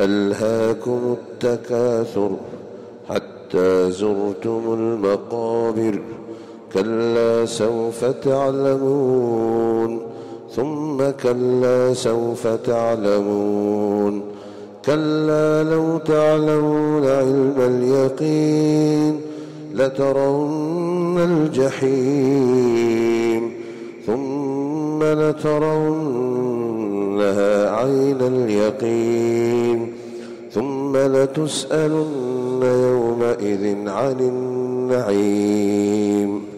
ألهاكم التكاثر حتى زرتم المقابر كلا سوف تعلمون ثم كلا سوف تعلمون كلا لو تعلمون علم اليقين لترون الجحيم ثم لترونها عين اليقين ثم لتسألن يومئذ عن النعيم